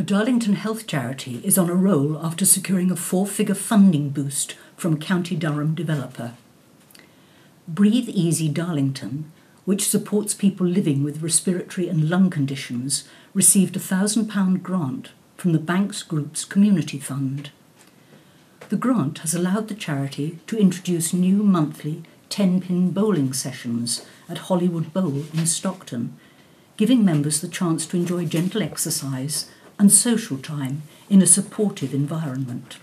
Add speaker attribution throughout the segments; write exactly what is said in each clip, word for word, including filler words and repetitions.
Speaker 1: Darlington Health Charity is on a roll after securing a four-figure funding boost from a County Durham developer. Breathe Easy Darlington, which supports people living with respiratory and lung conditions, received a one thousand pounds grant from the Banks Group's Community Fund. The grant has allowed the charity to introduce new monthly ten-pin bowling sessions at Hollywood Bowl in Stockton, giving members the chance to enjoy gentle exercise and social time in a supportive environment.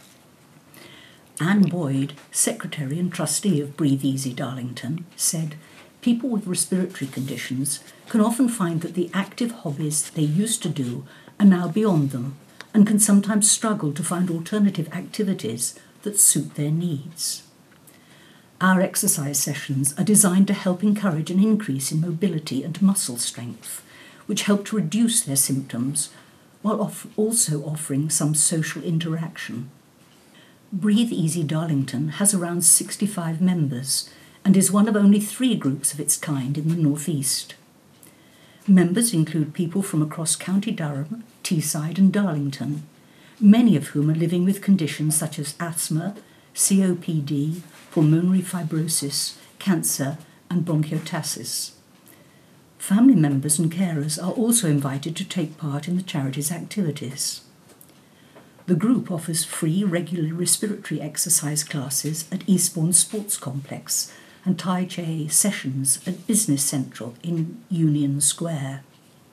Speaker 1: Anne Boyd, Secretary and Trustee of Breathe Easy Darlington, said, "People with respiratory conditions can often find that the active hobbies they used to do are now beyond them and can sometimes struggle to find alternative activities that suit their needs. Our exercise sessions are designed to help encourage an increase in mobility and muscle strength, which help to reduce their symptoms while off- also offering some social interaction." Breathe Easy Darlington has around sixty-five members and is one of only three groups of its kind in the North East. Members include people from across County Durham, Teesside and Darlington, many of whom are living with conditions such as asthma, C O P D, pulmonary fibrosis, cancer and bronchiectasis. Family members and carers are also invited to take part in the charity's activities. The group offers free regular respiratory exercise classes at Eastbourne Sports Complex and Tai Chi sessions at Business Central in Union Square.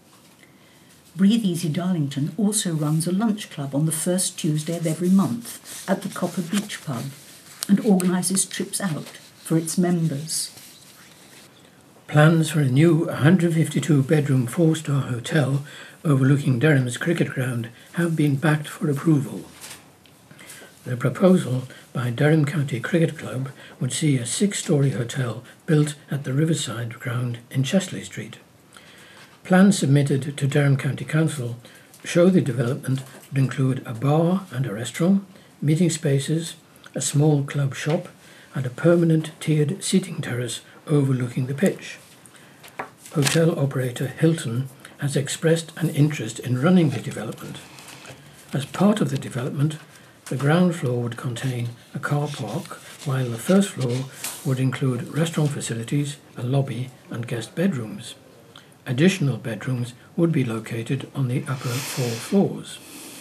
Speaker 1: Breathe Easy Darlington also runs a lunch club on the first Tuesday of every month at the Copper Beach pub and organises trips out for its members.
Speaker 2: Plans for a new one hundred fifty-two bedroom four-star hotel overlooking Durham's cricket ground have been backed for approval. The proposal by Durham County Cricket Club would see a six-storey hotel built at the Riverside ground in Chesley Street. Plans submitted to Durham County Council show the development would include a bar and a restaurant, meeting spaces, a small club shop and a permanent tiered seating terrace overlooking the pitch. Hotel operator Hilton has expressed an interest in running the development. As part of the development, the ground floor would contain a car park, while the first floor would include restaurant facilities, a lobby and guest bedrooms. Additional bedrooms would be located on the upper four floors.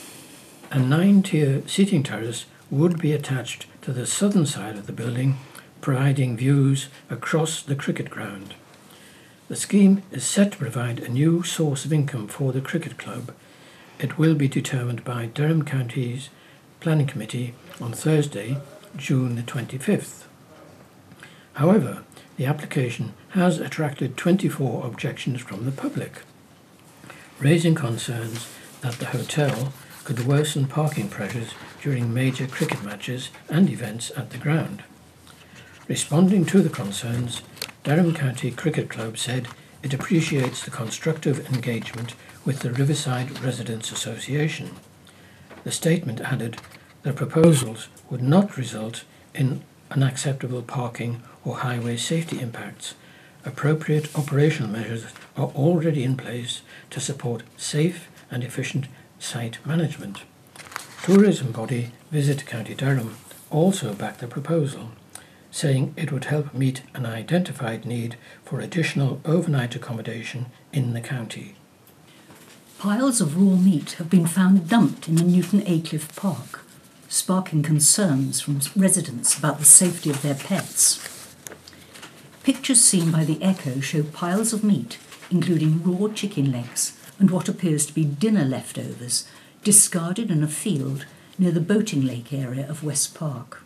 Speaker 2: A nine-tier seating terrace would be attached to the southern side of the building, providing views across the cricket ground. The scheme is set to provide a new source of income for the cricket club. It will be determined by Durham County's Planning Committee on Thursday, June the twenty-fifth. However, the application has attracted twenty-four objections from the public, raising concerns that the hotel could worsen parking pressures during major cricket matches and events at the ground. Responding to the concerns, Durham County Cricket Club said it appreciates the constructive engagement with the Riverside Residents Association. The statement added the proposals would not result in unacceptable parking or highway safety impacts. Appropriate operational measures are already in place to support safe and efficient site management. Tourism body Visit County Durham also backed the proposal, saying it would help meet an identified need for additional overnight accommodation in the county.
Speaker 1: Piles of raw meat have been found dumped in the Newton Aycliffe Park, sparking concerns from residents about the safety of their pets. Pictures seen by the Echo show piles of meat, including raw chicken legs and what appears to be dinner leftovers, discarded in a field near the boating lake area of West Park.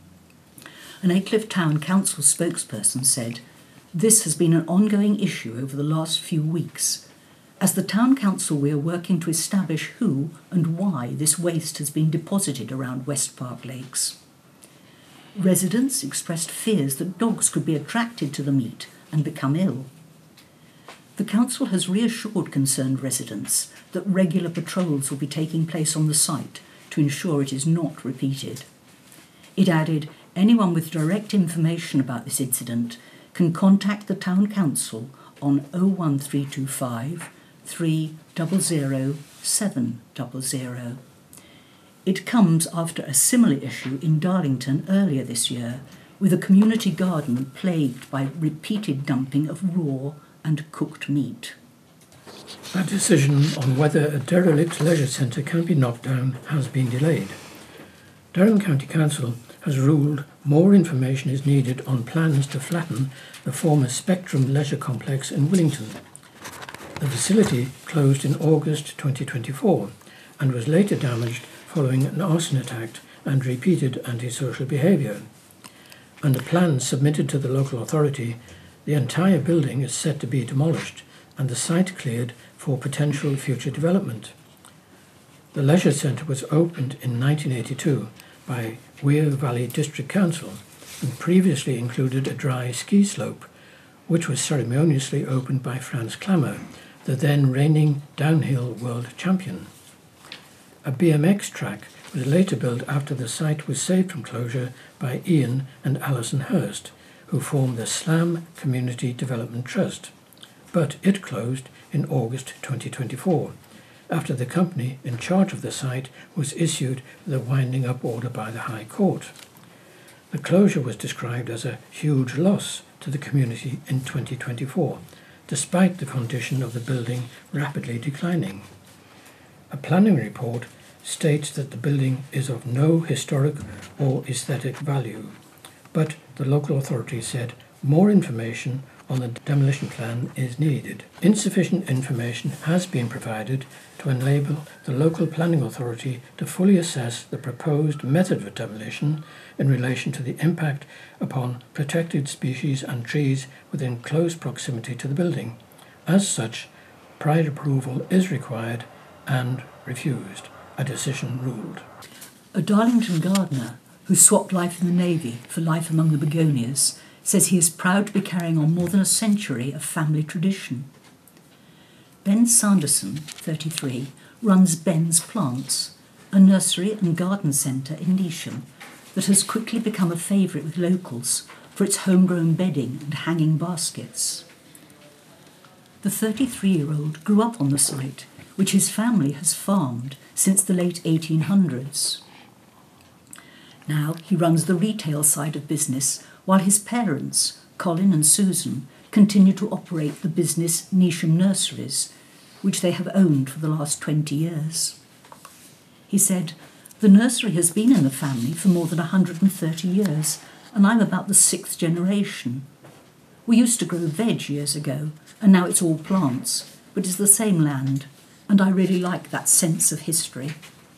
Speaker 1: An Aycliffe Town Council spokesperson said, "This has been an ongoing issue over the last few weeks. As the Town Council, we are working to establish who and why this waste has been deposited around West Park Lakes." Residents expressed fears that dogs could be attracted to the meat and become ill. The council has reassured concerned residents that regular patrols will be taking place on the site to ensure it is not repeated. It added, anyone with direct information about this incident can contact the Town Council on oh one three two five, three double zero seven double zero. It comes after a similar issue in Darlington earlier this year, with a community garden plagued by repeated dumping of raw and cooked meat.
Speaker 2: A decision on whether a derelict leisure centre can be knocked down has been delayed. Durham County Council has ruled more information is needed on plans to flatten the former Spectrum Leisure Complex in Willington. The facility closed in August twenty twenty-four and was later damaged following an arson attack and repeated antisocial behaviour. Under plans submitted to the local authority, the entire building is set to be demolished and the site cleared for potential future development. The leisure centre was opened in nineteen eighty-two by Weir Valley District Council and previously included a dry ski slope, which was ceremoniously opened by Franz Klammer, the then reigning downhill world champion. A B M X track was later built after the site was saved from closure by Ian and Alison Hurst, who formed the Slam Community Development Trust, but it closed in August twenty twenty-four, after the company in charge of the site was issued with a winding up order by the High Court. The closure was described as a huge loss to the community in twenty twenty-four, despite the condition of the building rapidly declining. A planning report states that the building is of no historic or aesthetic value, but the local authority said more information on the demolition plan is needed. Insufficient information has been provided to enable the local planning authority to fully assess the proposed method of demolition in relation to the impact upon protected species and trees within close proximity to the building. As such, prior approval is required and refused. A decision ruled.
Speaker 1: A Darlington gardener who swapped life in the Navy for life among the begonias says he is proud to be carrying on more than a century of family tradition. Ben Sanderson, thirty-three, runs Ben's Plants, a nursery and garden centre in Neasham that has quickly become a favourite with locals for its homegrown bedding and hanging baskets. The thirty-three-year-old grew up on the site, which his family has farmed since the late eighteen hundreds. Now he runs the retail side of business, while his parents, Colin and Susan, continue to operate the business Neasham Nurseries, which they have owned for the last twenty years. He said, "The nursery has been in the family for more than one hundred thirty years, and I'm about the sixth generation. We used to grow veg years ago, and now it's all plants, but it's the same land, and I really like that sense of history."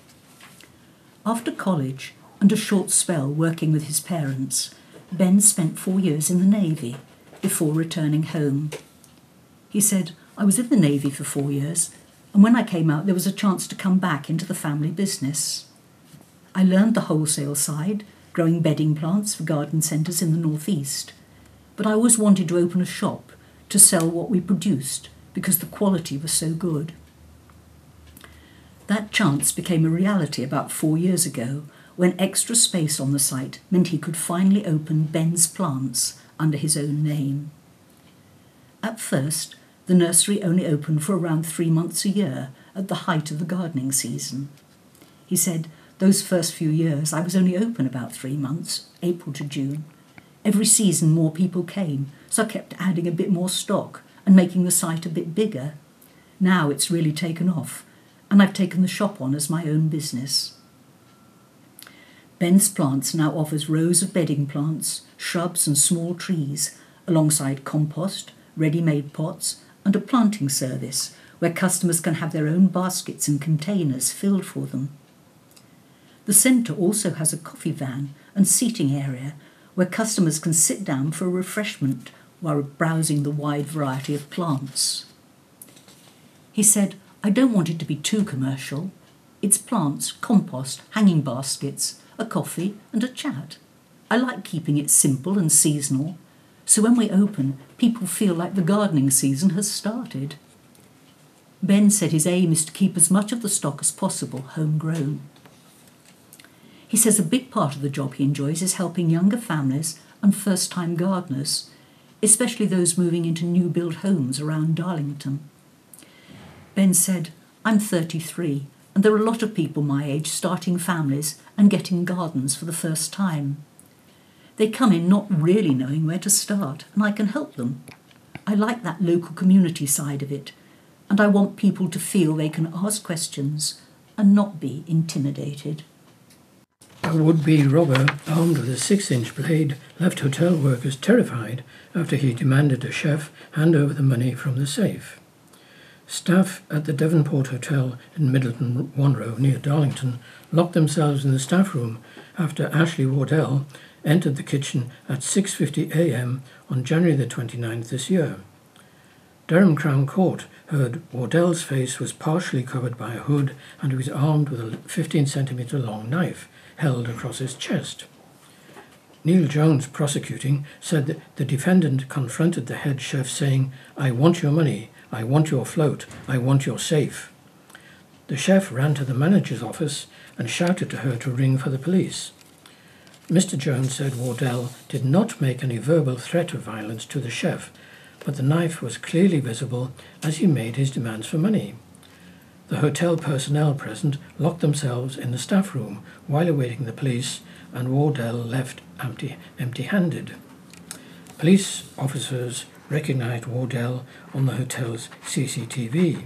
Speaker 1: After college and a short spell working with his parents, Ben spent four years in the Navy before returning home. He said, "I was in the Navy for four years, and when I came out there was a chance to come back into the family business. I learned the wholesale side, growing bedding plants for garden centres in the northeast, but I always wanted to open a shop to sell what we produced because the quality was so good." That chance became a reality about four years ago when extra space on the site meant he could finally open Ben's Plants under his own name. At first, the nursery only opened for around three months a year at the height of the gardening season. He said, "Those first few years I was only open about three months, April to June. Every season more people came, so I kept adding a bit more stock and making the site a bit bigger. Now it's really taken off, and I've taken the shop on as my own business." Ben's Plants now offers rows of bedding plants, shrubs and small trees, alongside compost, ready-made pots and a planting service where customers can have their own baskets and containers filled for them. The centre also has a coffee van and seating area where customers can sit down for a refreshment while browsing the wide variety of plants. He said, "I don't want it to be too commercial. It's plants, compost, hanging baskets, a coffee and a chat. I like keeping it simple and seasonal, so when we open, people feel like the gardening season has started." Ben said his aim is to keep as much of the stock as possible homegrown. He says a big part of the job he enjoys is helping younger families and first-time gardeners, especially those moving into new-build homes around Darlington. Ben said, "I'm thirty-three, and there are a lot of people my age starting families and getting gardens for the first time. They come in not really knowing where to start, and I can help them. I like that local community side of it, and I want people to feel they can ask questions and not be intimidated."
Speaker 2: A would-be robber armed with a six-inch blade left hotel workers terrified after he demanded a chef hand over the money from the safe. Staff at the Devonport Hotel in Middleton Wanrow near Darlington locked themselves in the staff room after Ashley Wardell entered the kitchen at six fifty a m on January the twenty-ninth this year. Durham Crown Court heard Wardell's face was partially covered by a hood and he was armed with a fifteen centimetre long knife held across his chest. Neil Jones, prosecuting, said that the defendant confronted the head chef saying, "I want your money, I want your float, I want your safe." The chef ran to the manager's office and shouted to her to ring for the police. Mister Jones said Wardell did not make any verbal threat of violence to the chef, but the knife was clearly visible as he made his demands for money. The hotel personnel present locked themselves in the staff room while awaiting the police, and Wardell left empty, empty-handed. Police officers recognised Wardell on the hotel's C C T V.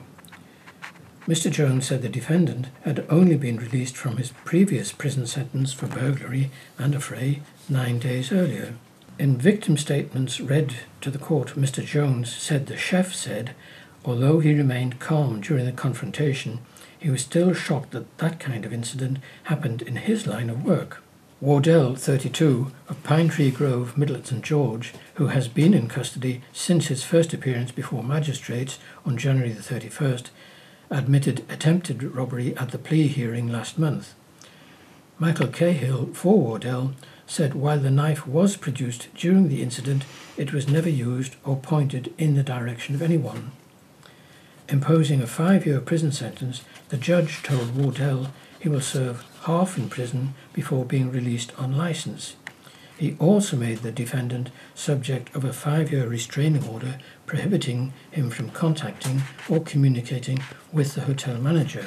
Speaker 2: Mister Jones said the defendant had only been released from his previous prison sentence for burglary and affray nine days earlier. In victim statements read to the court, Mister Jones said the chef said, although he remained calm during the confrontation, he was still shocked that that kind of incident happened in his line of work. Wardell, thirty-two, of Pine Tree Grove, Middleton Saint George, who has been in custody since his first appearance before magistrates on January the thirty-first, admitted attempted robbery at the plea hearing last month. Michael Cahill, for Wardell, said while the knife was produced during the incident, it was never used or pointed in the direction of anyone. Imposing a five-year prison sentence, the judge told Wardell he will serve half in prison before being released on licence. He also made the defendant subject of a five-year restraining order prohibiting him from contacting or communicating with the hotel manager.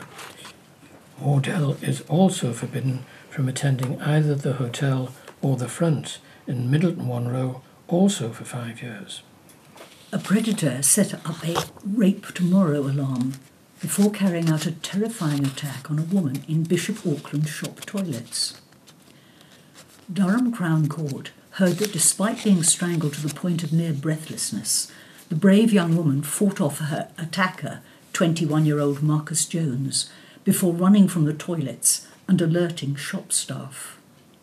Speaker 2: Wardell is also forbidden from attending either the hotel or the front in Middleton Wanrow, also for five years.
Speaker 1: A predator set up a Rape Tomorrow alarm before carrying out a terrifying attack on a woman in Bishop Auckland shop toilets. Durham Crown Court heard that despite being strangled to the point of near breathlessness, the brave young woman fought off her attacker, twenty-one-year-old Marcus Jones, before running from the toilets and alerting shop staff.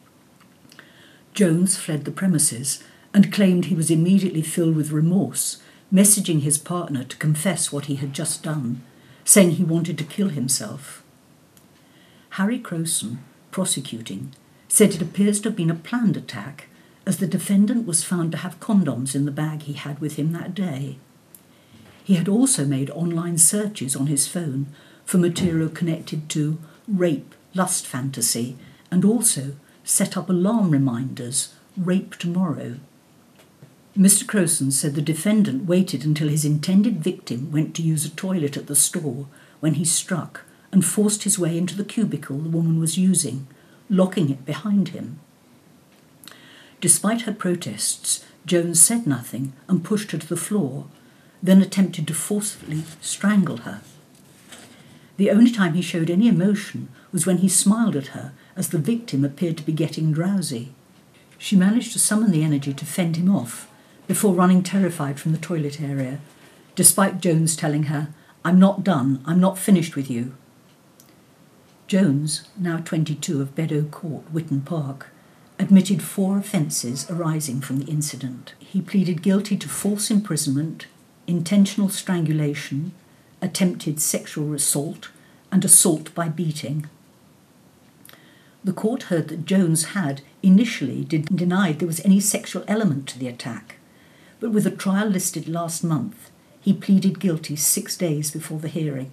Speaker 1: Jones fled the premises and claimed he was immediately filled with remorse, messaging his partner to confess what he had just done, saying he wanted to kill himself. Harry Crowson, prosecuting, said it appears to have been a planned attack, as the defendant was found to have condoms in the bag he had with him that day. He had also made online searches on his phone for material connected to rape, lust fantasy, and also set up alarm reminders, Rape Tomorrow. Mister Crowson said the defendant waited until his intended victim went to use a toilet at the store when he struck and forced his way into the cubicle the woman was using, locking it behind him. Despite her protests, Jones said nothing and pushed her to the floor, then attempted to forcefully strangle her. The only time he showed any emotion was when he smiled at her as the victim appeared to be getting drowsy. She managed to summon the energy to fend him off before running terrified from the toilet area, despite Jones telling her, "I'm not done, I'm not finished with you." Jones, now twenty-two, of Beddoe Court, Witton Park, admitted four offences arising from the incident. He pleaded guilty to false imprisonment, intentional strangulation, attempted sexual assault, and assault by beating. The court heard that Jones had initially did, denied there was any sexual element to the attack, but with a trial listed last month, he pleaded guilty six days before the hearing.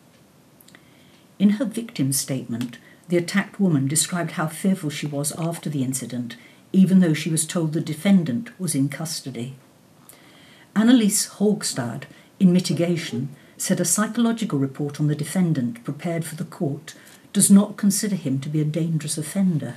Speaker 1: In her victim's statement, the attacked woman described how fearful she was after the incident, even though she was told the defendant was in custody. Annalise Hogstad, in mitigation, said a psychological report on the defendant prepared for the court does not consider him to be a dangerous offender.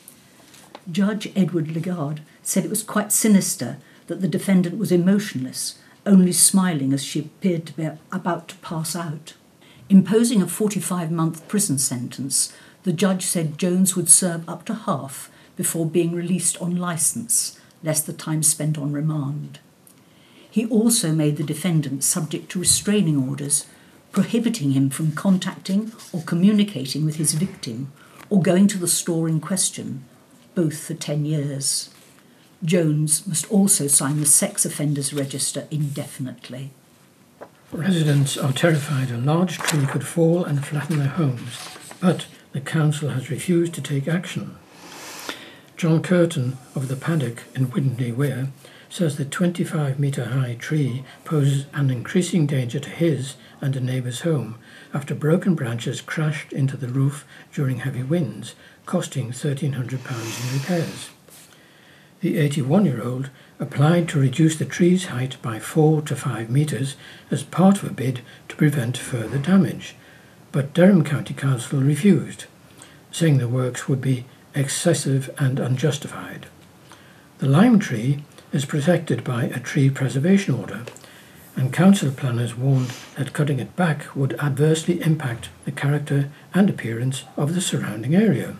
Speaker 1: Judge Edward Legard said it was quite sinister that the defendant was emotionless, only smiling as she appeared to be about to pass out. Imposing a forty-five-month prison sentence, the judge said Jones would serve up to half before being released on licence, less the time spent on remand. He also made the defendant subject to restraining orders, prohibiting him from contacting or communicating with his victim or going to the store in question, both for ten years. Jones must also sign the sex offenders register indefinitely.
Speaker 2: Residents are terrified a large tree could fall and flatten their homes, but the council has refused to take action. John Curtin of the Paddock in Witney Weir says the twenty-five metre high tree poses an increasing danger to his and a neighbour's home after broken branches crashed into the roof during heavy winds, costing one thousand three hundred pounds in repairs. The eighty-one-year-old applied to reduce the tree's height by four to five metres as part of a bid to prevent further damage, but Durham County Council refused, saying the works would be excessive and unjustified. The lime tree is protected by a tree preservation order, and council planners warned that cutting it back would adversely impact the character and appearance of the surrounding area.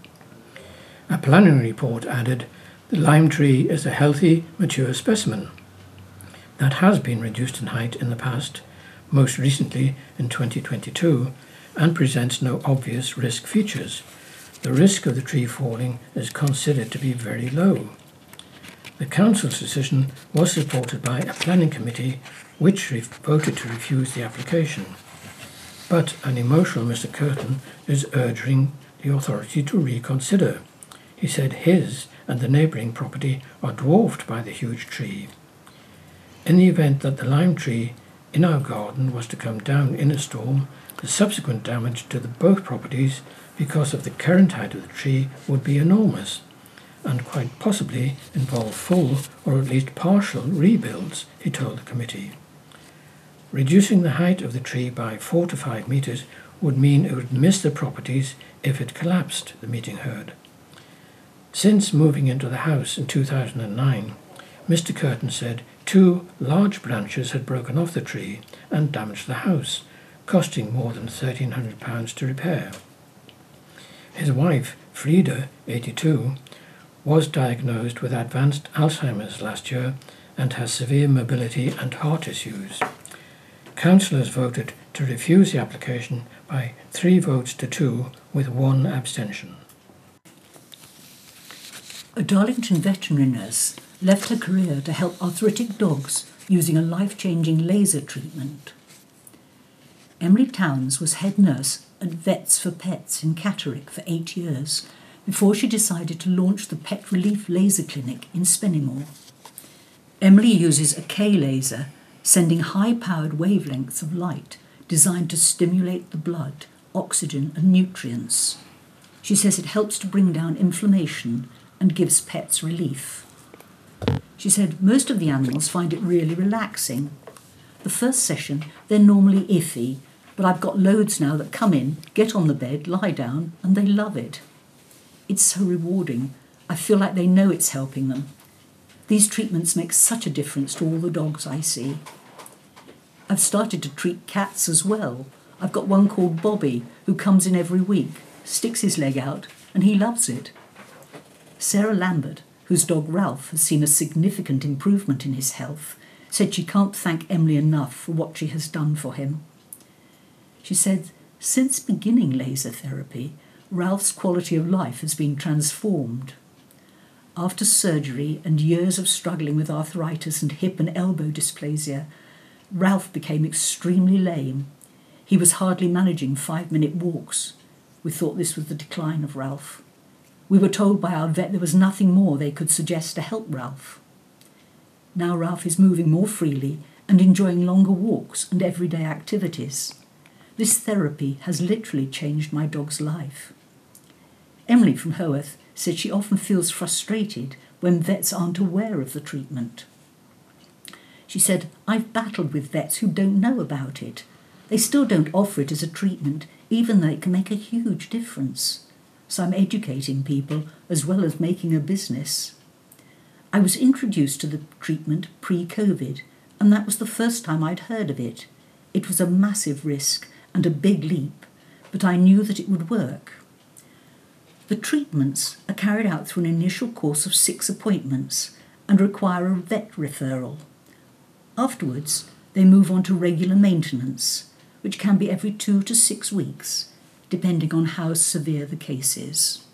Speaker 2: A planning report added, "The lime tree is a healthy, mature specimen that has been reduced in height in the past, most recently in twenty twenty-two, and presents no obvious risk features. The risk of the tree falling is considered to be very low." The council's decision was supported by a planning committee which voted to refuse the application. But an emotional Mister Curtin is urging the authority to reconsider. He said his and the neighbouring property are dwarfed by the huge tree. In the event that the lime tree in our garden was to come down in a storm, the subsequent damage to the both properties because of the current height of the tree would be enormous, and quite possibly involve full or at least partial rebuilds, he told the committee. Reducing the height of the tree by four to five metres would mean it would miss the properties if it collapsed, the meeting heard. Since moving into the house in two thousand nine, Mister Curtin said two large branches had broken off the tree and damaged the house, costing more than one thousand three hundred pounds to repair. His wife, Frida, eighty-two, was diagnosed with advanced Alzheimer's last year and has severe mobility and heart issues. Councillors voted to refuse the application by three votes to two with one abstention.
Speaker 1: A Darlington veterinary nurse left her career to help arthritic dogs using a life-changing laser treatment. Emily Towns was head nurse at Vets for Pets in Catterick for eight years before she decided to launch the Pet Relief Laser Clinic in Spennymoor. Emily uses a K-laser, sending high-powered wavelengths of light designed to stimulate the blood, oxygen and nutrients. She says it helps to bring down inflammation and gives pets relief. She said most of the animals find it really relaxing. The first session, they're normally iffy, but I've got loads now that come in, get on the bed, lie down, and they love it. It's so rewarding. I feel like they know it's helping them. These treatments make such a difference to all the dogs I see. I've started to treat cats as well. I've got one called Bobby who comes in every week, sticks his leg out, and he loves it. Sarah Lambert, whose dog Ralph has seen a significant improvement in his health, said she can't thank Emily enough for what she has done for him. She said, since beginning laser therapy, Ralph's quality of life has been transformed. After surgery and years of struggling with arthritis and hip and elbow dysplasia, Ralph became extremely lame. He was hardly managing five-minute walks. We thought this was the decline of Ralph. We were told by our vet there was nothing more they could suggest to help Ralph. Now Ralph is moving more freely and enjoying longer walks and everyday activities. This therapy has literally changed my dog's life. Emily from Howarth said she often feels frustrated when vets aren't aware of the treatment. She said, "I've battled with vets who don't know about it. They still don't offer it as a treatment, even though it can make a huge difference. So I'm educating people as well as making a business." I was introduced to the treatment pre-COVID, and that was the first time I'd heard of it. It was a massive risk and a big leap, but I knew that it would work. The treatments are carried out through an initial course of six appointments and require a vet referral. Afterwards, they move on to regular maintenance, which can be every two to six weeks, depending on how severe the case is.